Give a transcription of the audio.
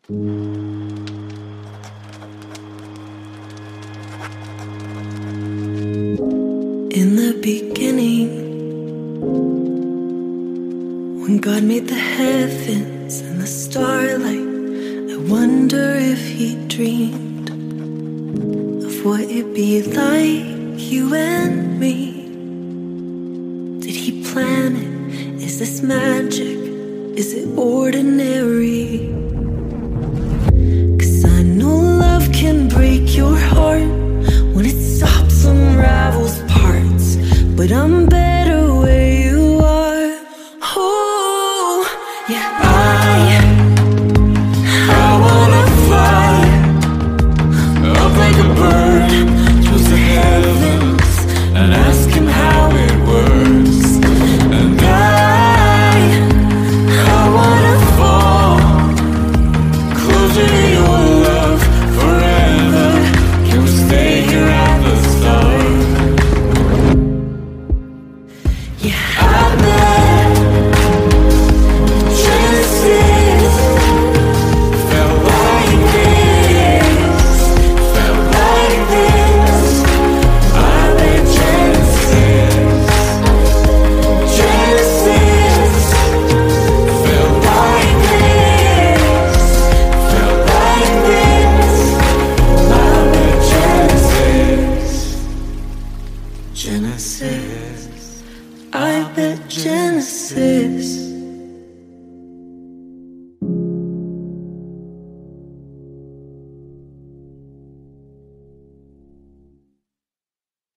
In the beginning, when God made the heavens and the starlight, I wonder if he dreamed of what it'd be like, you and me. Did he plan it? Is this magic? Is it ordinary? 'Cause I know love can break your heart when it stops, unravels parts, but I'm better where you are. Oh, yeah, I wanna fly up like a bird towards the heavens and ask him how it works. And I wanna fall closer to your love forever. Can we stay here at the start? Yeah, I bet Genesis felt like this, felt like this. I bet Genesis felt like this, felt like this. I bet Genesis, I bet Genesis.